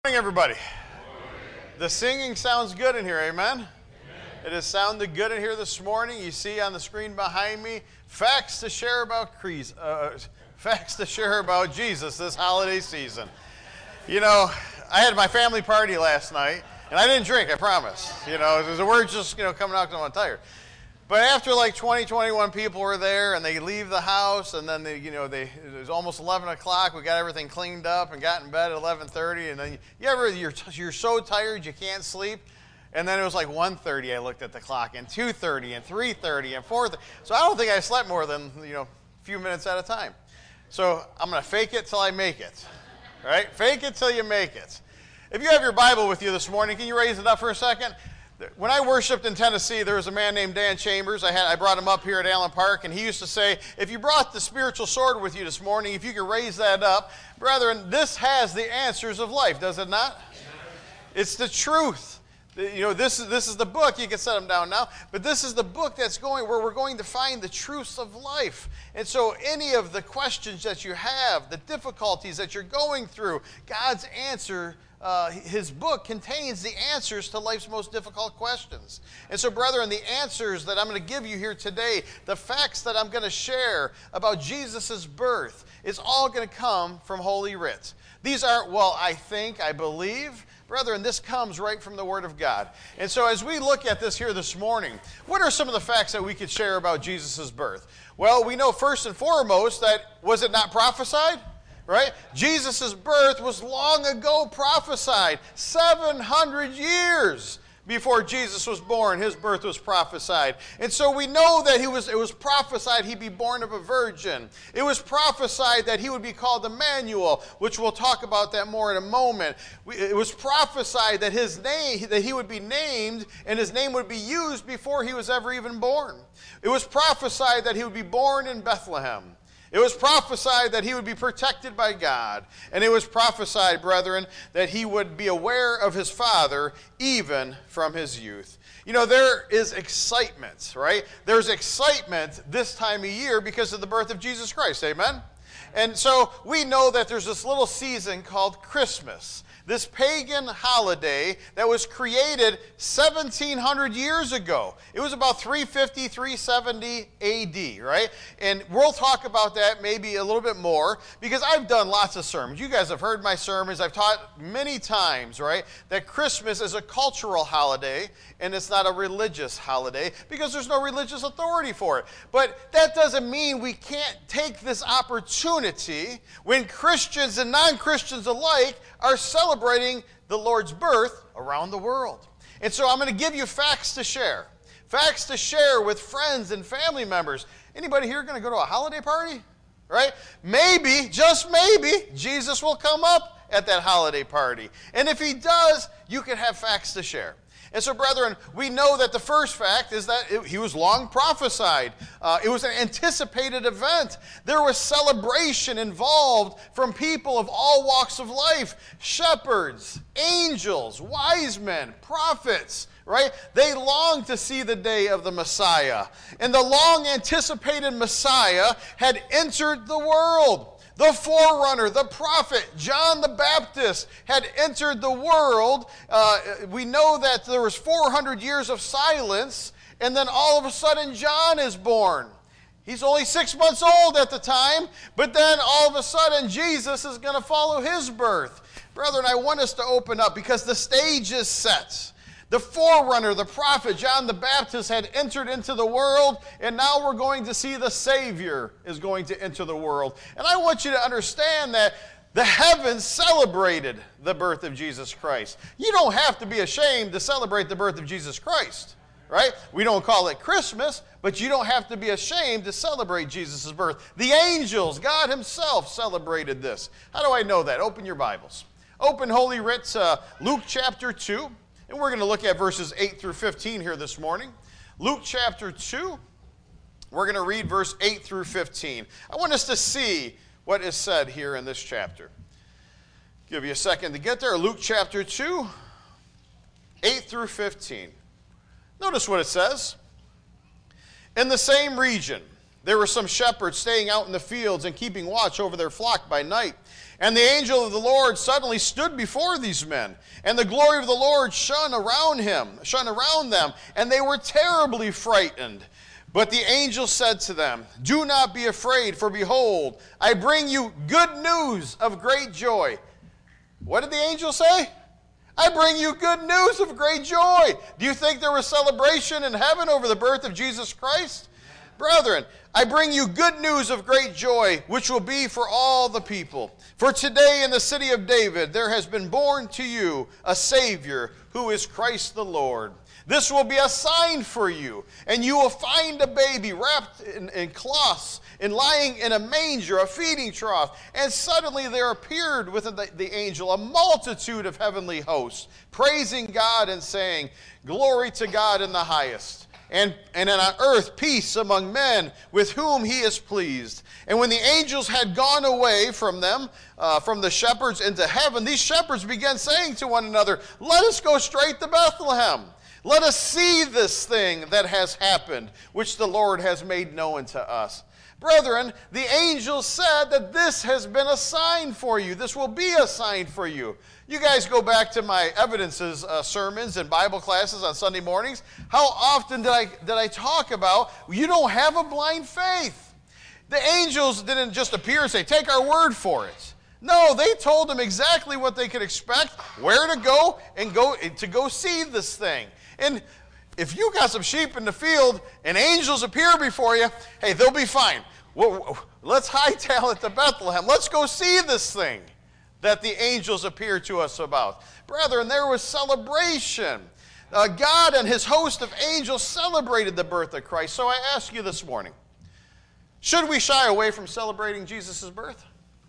Good morning, everybody. The singing sounds good in here, amen? Amen? It has sounded good in here this morning. You see on the screen behind me, facts to share about Jesus this holiday season. You know, I had my family party last night, and I didn't drink, I promise. You know, the words just, coming out because I'm tired. But after like 20, 21 people were there, and they leave the house, and then it was almost 11 o'clock. We got everything cleaned up and got in bed at 11:30, and then you're so tired you can't sleep. And then it was like 1:30. I looked at the clock, and 2:30, and 3:30, and 4:30. So I don't think I slept more than a few minutes at a time. So I'm gonna fake it till I make it, right? Fake it till you make it. If you have your Bible with you this morning, can you raise it up for a second? When I worshiped in Tennessee, there was a man named Dan Chambers. I brought him up here at Allen Park, and he used to say, if you brought the spiritual sword with you this morning, if you could raise that up, brethren, this has the answers of life, does it not? It's the truth. This is the book. You can set them down now, but this is the book where we're going to find the truths of life. And so any of the questions that you have, the difficulties that you're going through, God's answer, his book contains the answers to life's most difficult questions. And so, brethren, the answers that I'm going to give you here today, the facts that I'm going to share about Jesus' birth, is all going to come from Holy Writ. These aren't, I believe. Brethren, this comes right from the Word of God. And so as we look at this here this morning, what are some of the facts that we could share about Jesus' birth? Well, we know first and foremost that, was it not prophesied? Right? Jesus' birth was long ago prophesied. 700 years before Jesus was born, his birth was prophesied. And so we know that it was prophesied he'd be born of a virgin. It was prophesied that he would be called Emmanuel, which we'll talk about that more in a moment. It was prophesied that that he would be named and his name would be used before he was ever even born. It was prophesied that he would be born in Bethlehem. It was prophesied that he would be protected by God. And it was prophesied, brethren, that he would be aware of his Father even from his youth. There is excitement, right? There's excitement this time of year because of the birth of Jesus Christ, amen? And so we know that there's this little season called Christmas, this pagan holiday that was created 1,700 years ago. It was about 350, 370 AD, right? And we'll talk about that maybe a little bit more because I've done lots of sermons. You guys have heard my sermons. I've taught many times, right, that Christmas is a cultural holiday and it's not a religious holiday because there's no religious authority for it. But that doesn't mean we can't take this opportunity when Christians and non-Christians alike are celebrating the Lord's birth around the world. And so I'm going to give you facts to share. Facts to share with friends and family members. Anybody here going to go to a holiday party? Right? Maybe, just maybe, Jesus will come up at that holiday party. And if he does, you can have facts to share. And so, brethren, we know that the first fact is that he was long prophesied. It was an anticipated event. There was celebration involved from people of all walks of life. Shepherds, angels, wise men, prophets, right? They longed to see the day of the Messiah. And the long-anticipated Messiah had entered the world. The forerunner, the prophet, John the Baptist, had entered the world. We know that there was 400 years of silence, and then all of a sudden John is born. He's only 6 months old at the time, but then all of a sudden Jesus is going to follow his birth. Brethren, I want us to open up because the stage is set. The forerunner, the prophet, John the Baptist, had entered into the world, and now we're going to see the Savior is going to enter the world. And I want you to understand that the heavens celebrated the birth of Jesus Christ. You don't have to be ashamed to celebrate the birth of Jesus Christ, right? We don't call it Christmas, but you don't have to be ashamed to celebrate Jesus' birth. The angels, God himself, celebrated this. How do I know that? Open your Bibles. Open Holy Writ, Luke chapter 2. And we're going to look at verses 8 through 15 here this morning. Luke chapter 2, we're going to read verse 8 through 15. I want us to see what is said here in this chapter. Give you a second to get there. Luke chapter 2, 8 through 15. Notice what it says. In the same region, There were some shepherds staying out in the fields and keeping watch over their flock by night. And the angel of the Lord suddenly stood before these men, and the glory of the Lord shone around them, and they were terribly frightened. But the angel said to them, "Do not be afraid, for behold, I bring you good news of great joy." What did the angel say? I bring you good news of great joy. Do you think there was celebration in heaven over the birth of Jesus Christ? Brethren, I bring you good news of great joy, which will be for all the people. For today in the city of David there has been born to you a Savior, who is Christ the Lord. This will be a sign for you, and you will find a baby wrapped in cloths and lying in a manger, a feeding trough. And suddenly there appeared with the angel a multitude of heavenly hosts, praising God and saying, "Glory to God in the highest, and on earth peace among men with whom he is pleased." And when the angels had gone away from them, from the shepherds into heaven, these shepherds began saying to one another, "Let us go straight to Bethlehem. Let us see this thing that has happened, which the Lord has made known to us." Brethren, the angel said that this has been a sign for you. This will be a sign for you. You guys go back to my evidences sermons and Bible classes on Sunday mornings. How often did I talk about you don't have a blind faith? The angels didn't just appear and say, "Take our word for it." No, they told them exactly what they could expect, where to go, and to go see this thing. And if you got some sheep in the field and angels appear before you, hey, they'll be fine. Let's hightail it to Bethlehem. Let's go see this thing that the angels appear to us about. Brethren, there was celebration. God and his host of angels celebrated the birth of Christ. So I ask you this morning, should we shy away from celebrating Jesus' birth?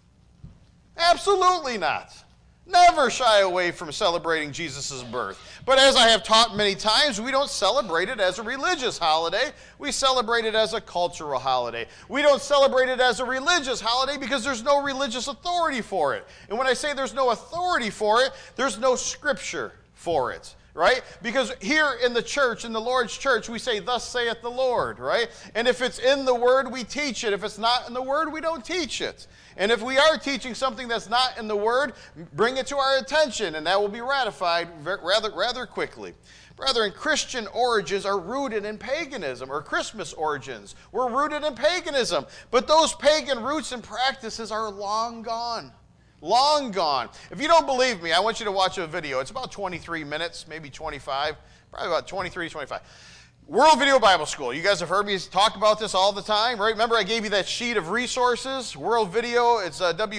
Absolutely not. Never shy away from celebrating Jesus' birth. But as I have taught many times, we don't celebrate it as a religious holiday. We celebrate it as a cultural holiday. We don't celebrate it as a religious holiday because there's no religious authority for it. And when I say there's no authority for it, there's no scripture for it. Right? Because here in the church, in the Lord's church, we say, "Thus saith the Lord," right? And if it's in the Word, we teach it. If it's not in the Word, we don't teach it. And if we are teaching something that's not in the Word, bring it to our attention, and that will be ratified rather quickly. Brethren, Christian origins are rooted in paganism, or Christmas origins were rooted in paganism. But those pagan roots and practices are long gone. Long gone. If you don't believe me, I want you to watch a video. It's about 23 minutes, maybe 25, probably about 23 to 25. World Video Bible School. You guys have heard me talk about this all the time, right? Remember I gave you that sheet of resources? World Video, it's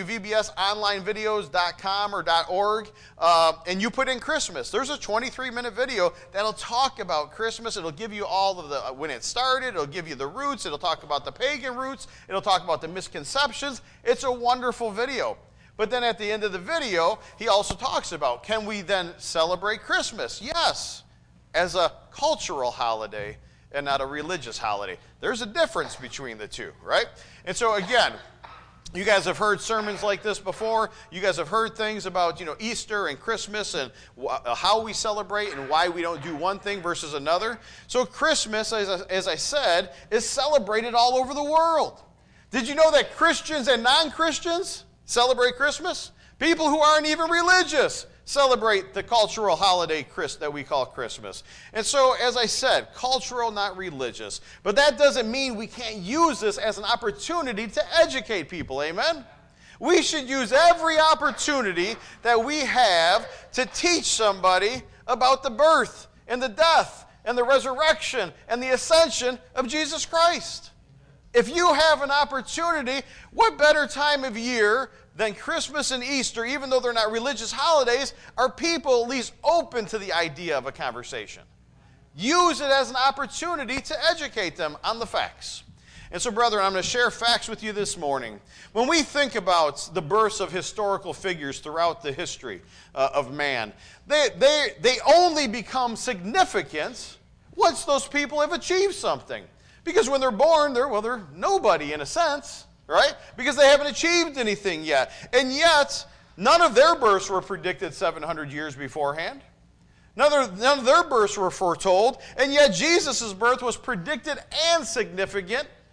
wvbsonlinevideos.com or .org, and you put in Christmas. There's a 23-minute video that'll talk about Christmas. It'll give you all of the, when it started, it'll give you the roots, it'll talk about the pagan roots, it'll talk about the misconceptions. It's a wonderful video. But then at the end of the video, he also talks about, can we then celebrate Christmas? Yes, as a cultural holiday and not a religious holiday. There's a difference between the two, right? And so again, you guys have heard sermons like this before. You guys have heard things about, Easter and Christmas and how we celebrate and why we don't do one thing versus another. So Christmas, as I said, is celebrated all over the world. Did you know that Christians and non-Christians celebrate Christmas? People who aren't even religious celebrate the cultural holiday that we call Christmas. And so, as I said, cultural, not religious. But that doesn't mean we can't use this as an opportunity to educate people. Amen? We should use every opportunity that we have to teach somebody about the birth and the death and the resurrection and the ascension of Jesus Christ. If you have an opportunity, what better time of year than Christmas and Easter, even though they're not religious holidays, are people at least open to the idea of a conversation? Use it as an opportunity to educate them on the facts. And so, brethren, I'm going to share facts with you this morning. When we think about the births of historical figures throughout the history of man, they only become significant once those people have achieved something. Because when they're born, they're nobody in a sense, right? Because they haven't achieved anything yet. And yet, none of their births were predicted 700 years beforehand. None of their births were foretold. And yet, Jesus' birth was predicted and significant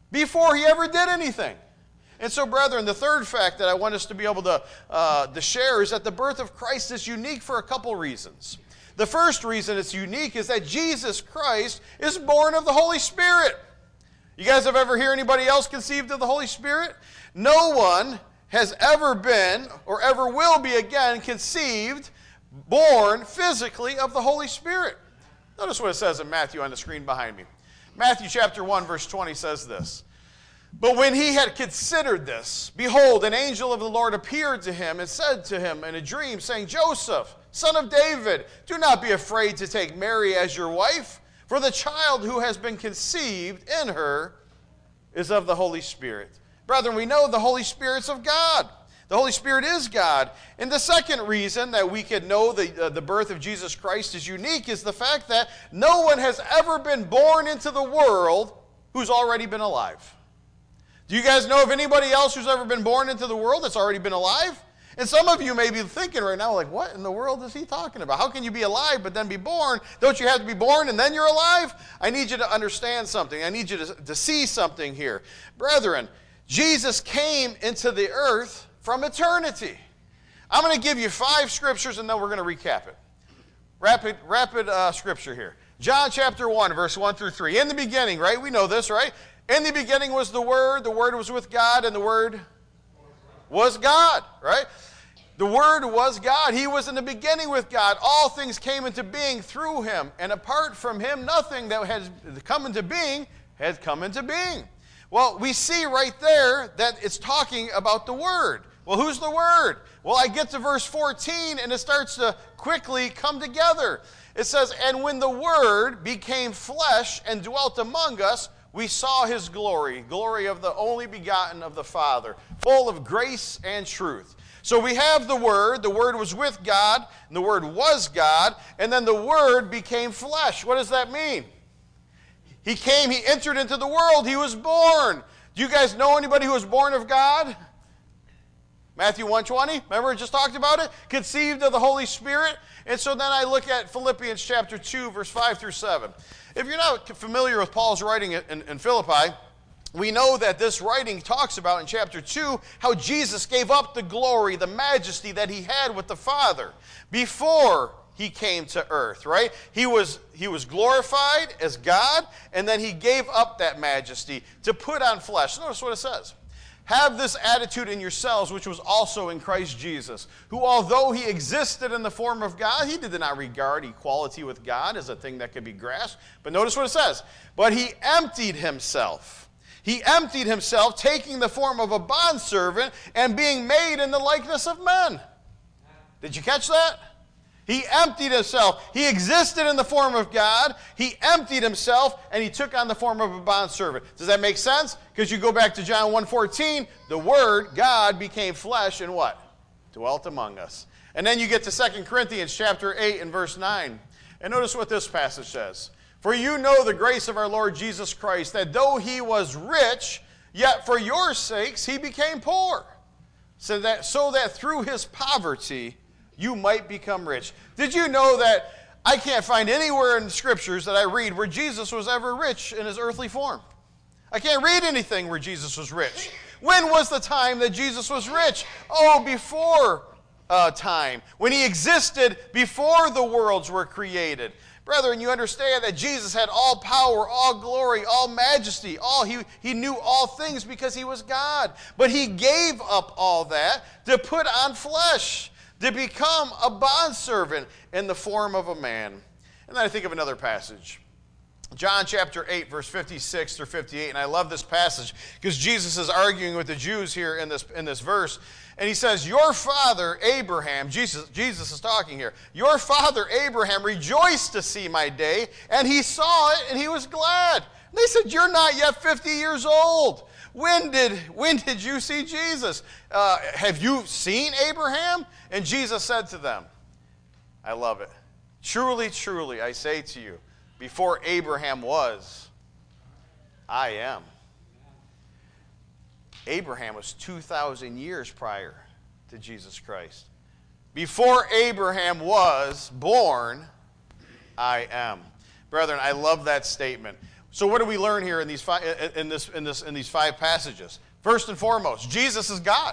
before he ever did anything. And so, brethren, the third fact that I want us to be able to share is that the birth of Christ is unique for a couple reasons. The first reason it's unique is that Jesus Christ is born of the Holy Spirit. You guys have ever heard anybody else conceived of the Holy Spirit? No one has ever been or ever will be again conceived, born physically of the Holy Spirit. Notice what it says in Matthew on the screen behind me. Matthew chapter 1, verse 20 says this. But when he had considered this, behold, an angel of the Lord appeared to him and said to him in a dream, saying, Joseph, son of David, do not be afraid to take Mary as your wife, for the child who has been conceived in her is of the Holy Spirit. Brethren, we know the Holy Spirit's of God. The Holy Spirit is God. And the second reason that we could know the birth of Jesus Christ is unique is the fact that no one has ever been born into the world who's already been alive. Do you guys know of anybody else who's ever been born into the world that's already been alive? And some of you may be thinking right now, like, what in the world is he talking about? How can you be alive but then be born? Don't you have to be born and then you're alive? I need you to understand something. I need you to see something here. Brethren, Jesus came into the earth from eternity. I'm going to give you 5 scriptures and then we're going to recap it. Rapid scripture here. John chapter 1, verse 1 through 3. In the beginning, right? We know this, right? In the beginning was the Word was with God, and the Word was God, right? The Word was God. He was in the beginning with God. All things came into being through him, and apart from him, nothing that has come into being has come into being. Well, we see right there that it's talking about the Word. Well, who's the Word? Well, I get to verse 14, and it starts to quickly come together. It says, and when the Word became flesh and dwelt among us, we saw his glory, glory of the only begotten of the Father, full of grace and truth. So we have the Word was with God, and the Word was God, and then the Word became flesh. What does that mean? He came, he entered into the world, he was born. Do you guys know anybody who was born of God? Matthew 1:20, remember I just talked about it? Conceived of the Holy Spirit. And so then I look at Philippians chapter 2, verse 5 through 7. If you're not familiar with Paul's writing in Philippi, we know that this writing talks about in chapter 2 how Jesus gave up the glory, the majesty that he had with the Father before he came to earth, right? He was glorified as God, and then he gave up that majesty to put on flesh. Notice what it says. Have this attitude in yourselves, which was also in Christ Jesus, who although he existed in the form of God, he did not regard equality with God as a thing that could be grasped. But notice what it says. But he emptied himself. He emptied himself, taking the form of a bondservant and being made in the likeness of men. Did you catch that? He emptied himself. He existed in the form of God. He emptied himself, and he took on the form of a bondservant. Does that make sense? Because you go back to John 1:14, the Word, God, became flesh and what? Dwelt among us. And then you get to 2 Corinthians chapter 8 and verse 9. And notice what this passage says. For you know the grace of our Lord Jesus Christ, that though he was rich, yet for your sakes he became poor, so that through his poverty you might become rich. Did you know that I can't find anywhere in the scriptures that I read where Jesus was ever rich in his earthly form? I can't read anything where Jesus was rich. When was the time that Jesus was rich? Oh, before time, when he existed before the worlds were created. Brethren, you understand that Jesus had all power, all glory, all majesty. He knew all things because he was God. But he gave up all that to put on flesh, to become a bondservant in the form of a man. And then I think of another passage. John chapter 8, verse 56 through 58. And I love this passage because Jesus is arguing with the Jews here in this verse. And he says, your father Abraham, Jesus is talking here, your father Abraham rejoiced to see my day, and he saw it and he was glad. And they said, you're not yet 50 years old. When did you see Jesus? Have you seen Abraham? And Jesus said to them, I love it. Truly, truly, I say to you, before Abraham was, I am. Abraham was 2,000 years prior to Jesus Christ. Before Abraham was born, I am. Brethren, I love that statement. So what do we learn here in these five passages? First and foremost, Jesus is God.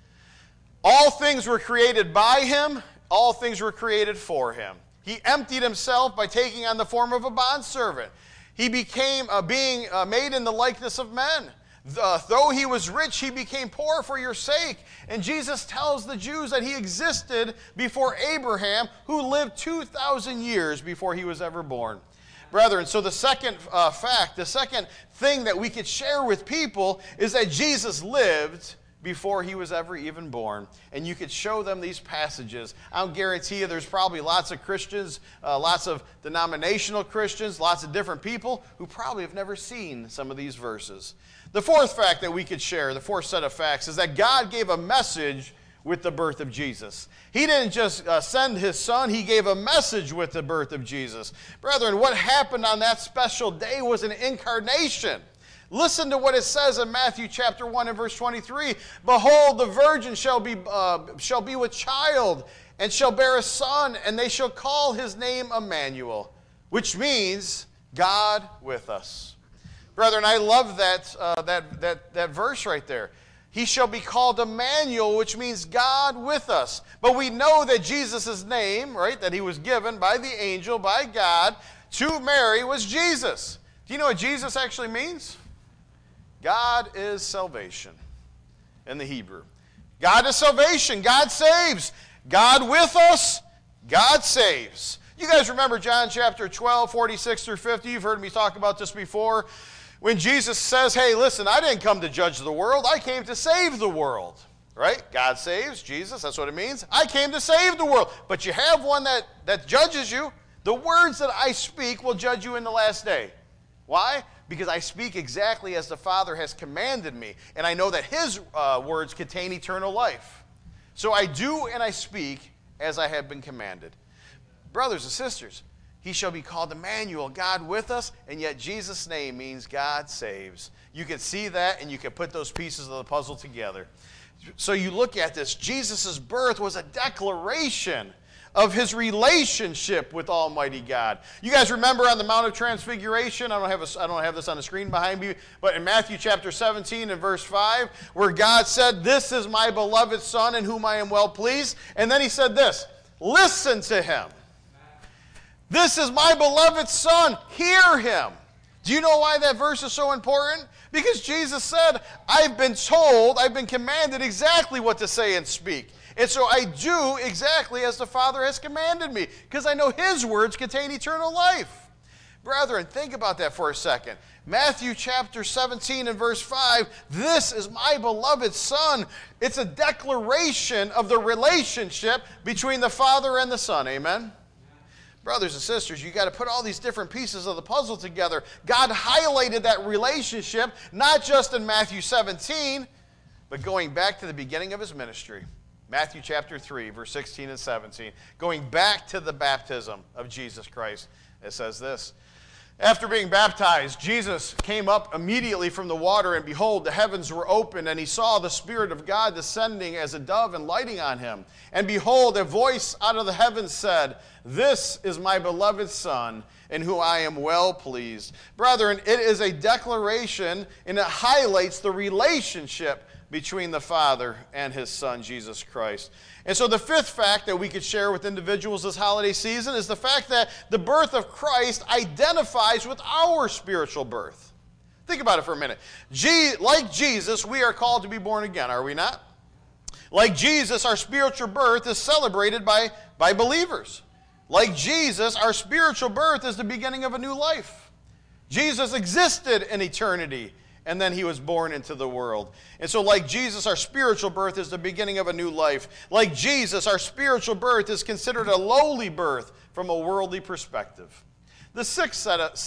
All things were created by him. All things were created for him. He emptied himself by taking on the form of a bondservant. He became being made in the likeness of men. Though he was rich, he became poor for your sake. And Jesus tells the Jews that he existed before Abraham, who lived 2,000 years before he was ever born. Brethren, so the second fact, the second thing that we could share with people is that Jesus lived before he was ever even born. And you could show them these passages. I'll guarantee you there's probably lots of Christians, lots of denominational Christians, lots of different people who probably have never seen some of these verses. The fourth fact that we could share, the fourth set of facts, is that God gave a message with the birth of Jesus. He didn't just send his son, he gave a message with the birth of Jesus. Brethren, what happened on that special day was an incarnation. Listen to what it says in Matthew chapter 1 and verse 23. Behold, the virgin shall be with child, and shall bear a son, and they shall call his name Emmanuel, which means God with us. Brethren, I love that verse right there. He shall be called Emmanuel, which means God with us. But we know that Jesus' name, right, that he was given by the angel, by God, to Mary was Jesus. Do you know what Jesus actually means? God is salvation in the Hebrew. God is salvation. God saves. God with us. God saves. You guys remember John chapter 12, 46 through 50? You've heard me talk about this before. When Jesus says, hey, listen, I didn't come to judge the world. I came to save the world. Right? God saves, Jesus, that's what it means. I came to save the world. But you have one that judges you. The words that I speak will judge you in the last day. Why? Because I speak exactly as the Father has commanded me. And I know that his words contain eternal life. So I do and I speak as I have been commanded. Brothers and sisters, he shall be called Emmanuel, God with us, and yet Jesus' name means God saves. You can see that, and you can put those pieces of the puzzle together. So you look at this. Jesus' birth was a declaration of his relationship with Almighty God. You guys remember on the Mount of Transfiguration? I don't have this on the screen behind me, but in Matthew chapter 17 and verse 5, where God said, "This is my beloved Son in whom I am well pleased." And then he said this, "Listen to him. This is my beloved Son. Hear him." Do you know why that verse is so important? Because Jesus said, I've been commanded exactly what to say and speak. And so I do exactly as the Father has commanded me, because I know his words contain eternal life. Brethren, think about that for a second. Matthew chapter 17 and verse 5, this is my beloved Son. It's a declaration of the relationship between the Father and the Son. Amen? Brothers and sisters, you got to put all these different pieces of the puzzle together. God highlighted that relationship, not just in Matthew 17, but going back to the beginning of his ministry. Matthew chapter 3, verse 16 and 17. Going back to the baptism of Jesus Christ. It says this, "After being baptized, Jesus came up immediately from the water, and behold, the heavens were opened, and he saw the Spirit of God descending as a dove and lighting on him. And behold, a voice out of the heavens said, 'This is my beloved Son, in whom I am well pleased.'" Brethren, it is a declaration, and it highlights the relationship between the Father and his Son, Jesus Christ. And so the fifth fact that we could share with individuals this holiday season is the fact that the birth of Christ identifies with our spiritual birth. Think about it for a minute. Like Jesus, we are called to be born again, are we not? Like Jesus, our spiritual birth is celebrated by believers. Like Jesus, our spiritual birth is the beginning of a new life. Jesus existed in eternity, and then he was born into the world. And so like Jesus, our spiritual birth is the beginning of a new life. Like Jesus, our spiritual birth is considered a lowly birth from a worldly perspective. The sixth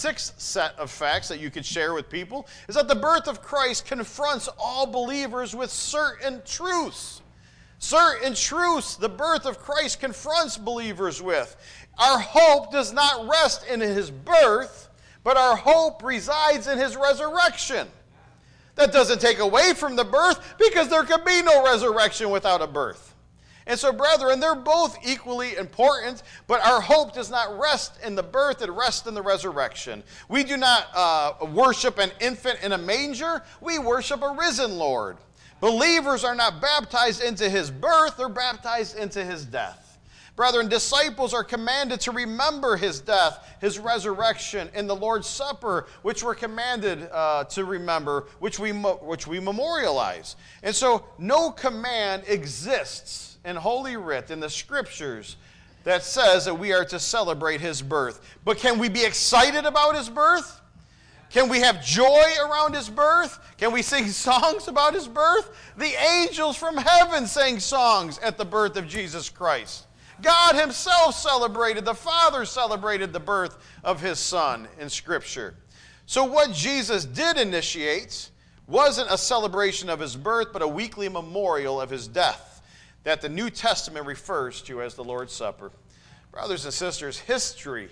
set of facts that you could share with people is that the birth of Christ confronts all believers with certain truths. Certain truths the birth of Christ confronts believers with. Our hope does not rest in his birth, but our hope resides in his resurrection. That doesn't take away from the birth, because there could be no resurrection without a birth. And so, brethren, they're both equally important, but our hope does not rest in the birth, it rests in the resurrection. We do not worship an infant in a manger, we worship a risen Lord. Believers are not baptized into his birth, they're baptized into his death. Brethren, disciples are commanded to remember his death, his resurrection, in the Lord's Supper, which we're commanded to remember, which we memorialize. And so no command exists in Holy Writ, in the Scriptures, that says that we are to celebrate his birth. But can we be excited about his birth? Can we have joy around his birth? Can we sing songs about his birth? The angels from heaven sang songs at the birth of Jesus Christ. God himself celebrated, the Father celebrated the birth of his Son in Scripture. So what Jesus did initiate wasn't a celebration of his birth, but a weekly memorial of his death that the New Testament refers to as the Lord's Supper. Brothers and sisters, history,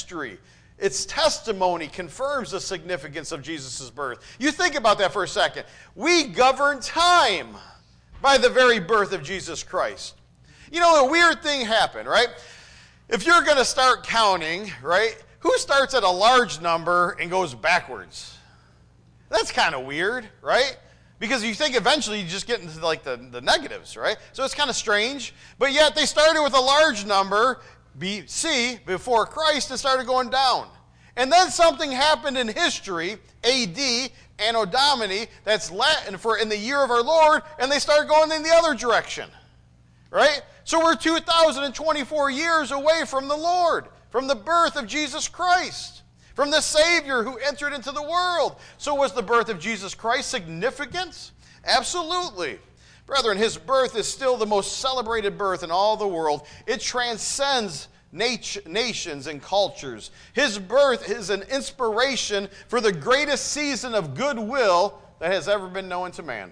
its testimony confirms the significance of Jesus' birth. You think about that for a second. We govern time by the very birth of Jesus Christ. You know, a weird thing happened, right? If you're going to start counting, right, who starts at a large number and goes backwards? That's kind of weird, right? Because you think eventually you just get into like the negatives, right? So it's kind of strange. But yet they started with a large number, BC, before Christ, and started going down. And then something happened in history, AD, Anno Domini, that's Latin for in the year of our Lord, and they started going in the other direction, right? So we're 2,024 years away from the Lord, from the birth of Jesus Christ, from the Savior who entered into the world. So was the birth of Jesus Christ significant? Absolutely. Brethren, his birth is still the most celebrated birth in all the world. It transcends nations and cultures. His birth is an inspiration for the greatest season of goodwill that has ever been known to man.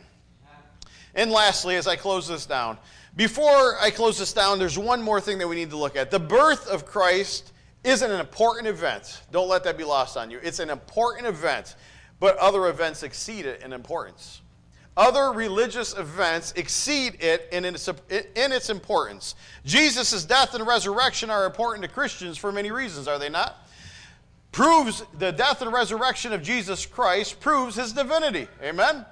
And lastly, as I close this down, before I close this down, there's one more thing that we need to look at. The birth of Christ is an important event. Don't let that be lost on you. It's an important event, but other events exceed it in importance. Other religious events exceed it in its importance. Jesus' death and resurrection are important to Christians for many reasons, are they not? The death and resurrection of Jesus Christ proves his divinity. Amen?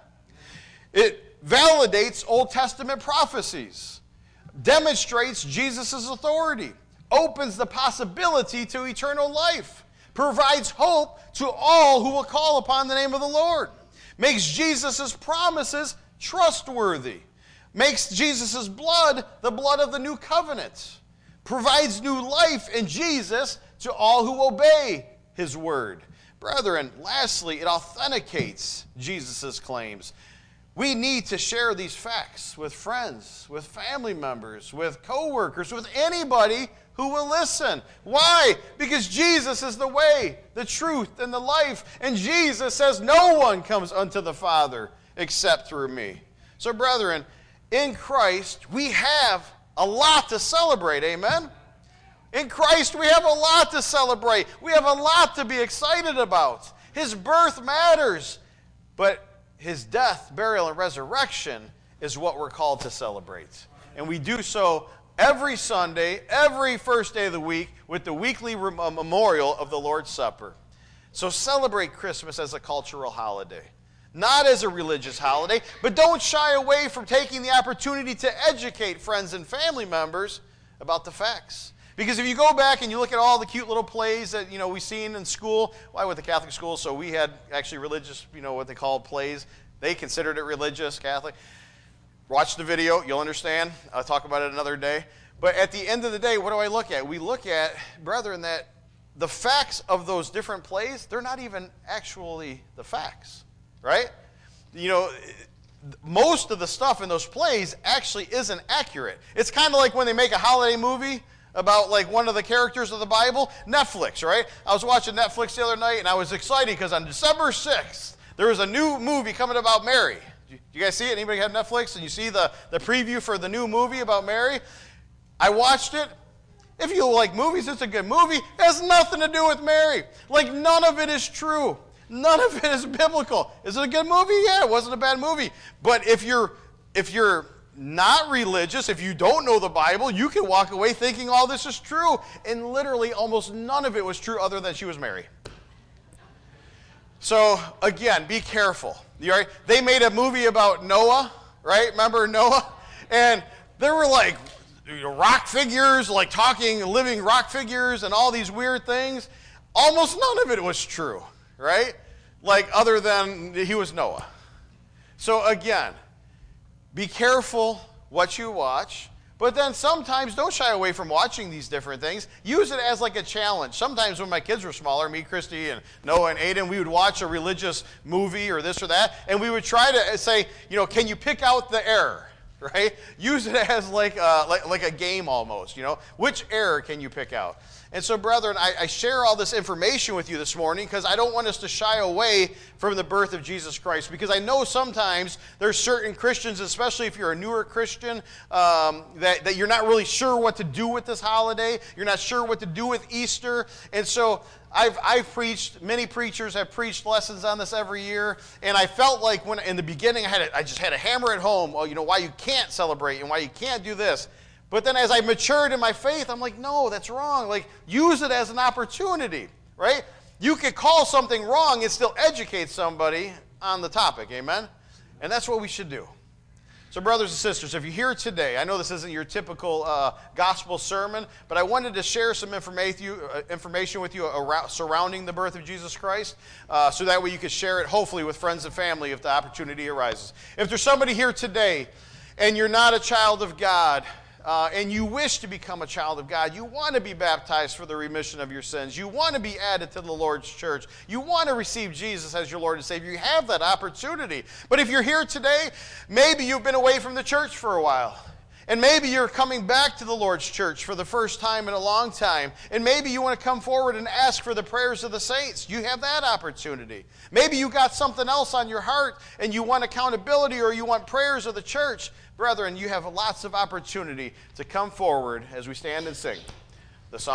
It validates Old Testament prophecies, demonstrates Jesus' authority, opens the possibility to eternal life, provides hope to all who will call upon the name of the Lord, makes Jesus' promises trustworthy, makes Jesus' blood the blood of the new covenant, provides new life in Jesus to all who obey his word. Brethren, lastly, it authenticates Jesus' claims. We need to share these facts with friends, with family members, with co-workers, with anybody who will listen. Why? Because Jesus is the way, the truth, and the life. And Jesus says no one comes unto the Father except through me. So, brethren, in Christ, we have a lot to celebrate. Amen? In Christ, we have a lot to celebrate. We have a lot to be excited about. His birth matters, but his death, burial, and resurrection is what we're called to celebrate. And we do so every Sunday, every first day of the week, with the weekly memorial of the Lord's Supper. So celebrate Christmas as a cultural holiday, not as a religious holiday, but don't shy away from taking the opportunity to educate friends and family members about the facts. Because if you go back and you look at all the cute little plays that, we've seen in school, well, I went to Catholic school, so we had actually religious, what they called plays. They considered it religious, Catholic. Watch the video, you'll understand. I'll talk about it another day. But at the end of the day, what do I look at? We look at, brethren, that the facts of those different plays, they're not even actually the facts, right? Most of the stuff in those plays actually isn't accurate. It's kind of like when they make a holiday movie about like one of the characters of the Bible, Netflix, right? I was watching Netflix the other night, and I was excited because on December 6th, there was a new movie coming about Mary. Do you guys see it? Anybody have Netflix? And you see the preview for the new movie about Mary? I watched it. If you like movies, it's a good movie. It has nothing to do with Mary. Like, none of it is true. None of it is biblical. Is it a good movie? Yeah, it wasn't a bad movie. But if you're not religious, if you don't know the Bible, you can walk away thinking all this is true. And literally almost none of it was true other than she was Mary. So again, be careful. They made a movie about Noah, right? Remember Noah? And there were like rock figures, like talking, living rock figures and all these weird things. Almost none of it was true, right? Like other than he was Noah. So again, be careful what you watch. But then sometimes don't shy away from watching these different things. Use it as like a challenge. Sometimes when my kids were smaller, me, Christy, and Noah and Aiden, we would watch a religious movie or this or that, and we would try to say, can you pick out the error, right? Use it as like a game almost, Which error can you pick out? And so, brethren, I share all this information with you this morning because I don't want us to shy away from the birth of Jesus Christ. Because I know sometimes there's certain Christians, especially if you're a newer Christian, that you're not really sure what to do with this holiday. You're not sure what to do with Easter. And so I've preached, many preachers have preached lessons on this every year. And I felt like when in the beginning I just had a hammer at home, why you can't celebrate and why you can't do this. But then as I matured in my faith, I'm like, no, that's wrong. Like, use it as an opportunity, right? You could call something wrong and still educate somebody on the topic, amen? And that's what we should do. So brothers and sisters, if you're here today, I know this isn't your typical gospel sermon, but I wanted to share some information with you surrounding the birth of Jesus Christ, so that way you could share it, hopefully, with friends and family if the opportunity arises. If there's somebody here today and you're not a child of God, and you wish to become a child of God, you want to be baptized for the remission of your sins, you want to be added to the Lord's church, you want to receive Jesus as your Lord and Savior, you have that opportunity. But if you're here today, maybe you've been away from the church for a while. And maybe you're coming back to the Lord's church for the first time in a long time. And maybe you want to come forward and ask for the prayers of the saints. You have that opportunity. Maybe you got something else on your heart and you want accountability or you want prayers of the church. Brethren, you have lots of opportunity to come forward as we stand and sing.